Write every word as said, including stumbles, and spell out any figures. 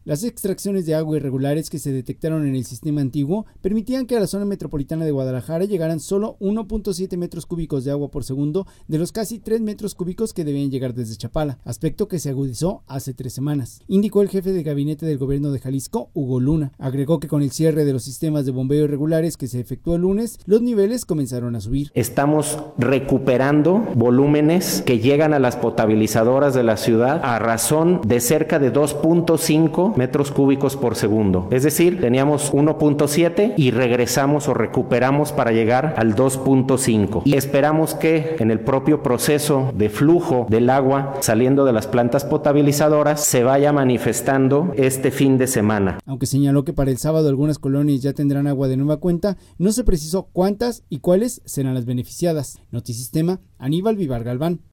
Las extracciones de agua irregulares que se detectaron en el sistema antiguo permitían que a la zona metropolitana de Guadalajara llegaran solo uno punto siete metros cúbicos de agua por segundo de los casi tres metros cúbicos que debían llegar desde Chapala, aspecto que se agudizó hace tres semanas, indicó el jefe de gabinete del gobierno de Jalisco, Hugo Luna. Agregó que con el cierre de los sistemas de bombeo irregulares que se efectuó el lunes, los niveles comenzaron a subir. Estamos recuperando volúmenes que llegan a las potabilizadoras de la ciudad a razón de cerca de dos punto cinco metros cúbicos por segundo. Es decir, teníamos uno punto siete y regresamos o recuperamos para llegar al dos punto cinco. Y esperamos que en el propio proceso de flujo del agua saliendo de las plantas potabilizadoras se vaya manifestando este fin de semana. Aunque señaló que para el sábado algunas colonias ya tendrán agua de nueva cuenta, no se precisó cuántas y cuáles serán las beneficiadas. Notisistema, Aníbal Vivar Galván.